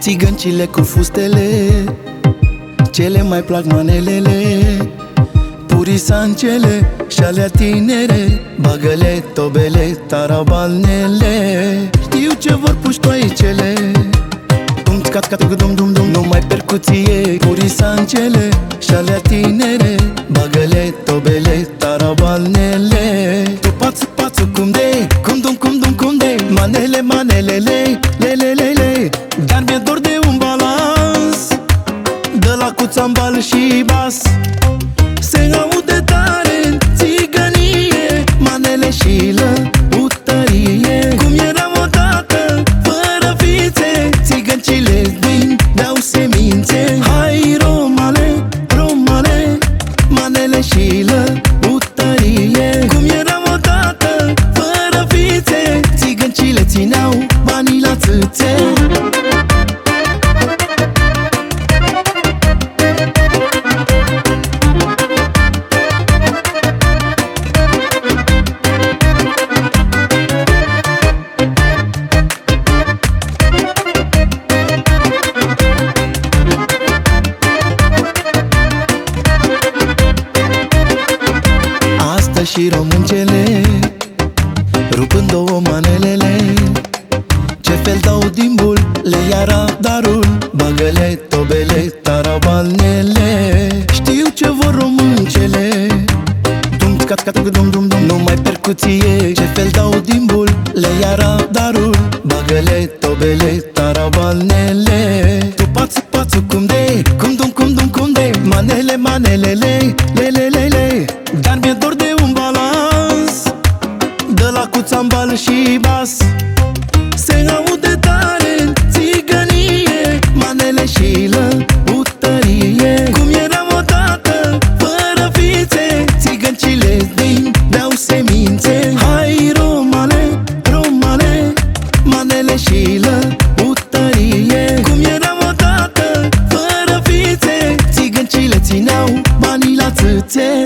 Țigăncile cu fustele, cele mai plac manelele, purisancele și alea tinere, bagăle, tobele, tarabalnele. Știu ce vor puștoaicele, dum-cat-cat-dum-dum-dum, numai percuție, purisancele și alea tinere, bagăle, tobele, tarabalnele. Tu pațu-pațu cum de, cum de, manele, manelele, lelelele. Dar mi-e dor de un balans, de la cu țambal și bas. Se aude tare în țigănie, manele și lăutărie. Cum eram odată, fără fițe, țigăncile din dau semințe. Hai romale, romale, manele și lăutărie. Cum eram odată, fără fițe, țigăncile țineau banii la țâțe. Și româncele, rupând două manelele, ce fel dau din bul, le ia radarul, bagăle, tobele, tarabalnele. Știu ce vor româncele, dum-cat-cat-dum-dum-dum, numai percuție. Ce fel dau din bul, le ia radarul, bagăle, tobele, tarabalnele. Tu pațu-pațu cum de, cum de, manele, manelele, lelelele. Dar mi-e dor de un balans, de la cu țambal și bas. Se aude tare în țigănie, manele și lăutărie. Cum eram odată, fără fițe, țigăncile din dau semințe. Hai romale, romale, manele și lăutărie. Cum eram odată, fără fițe, țigăncile țineau banii la țâțe.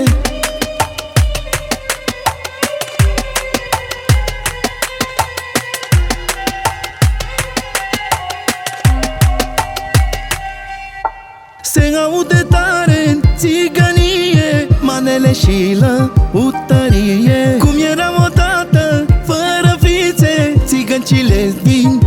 Se aude tare în țigănie, manele și lăutărie. Cum eram odată, fără fițe, țigăncile din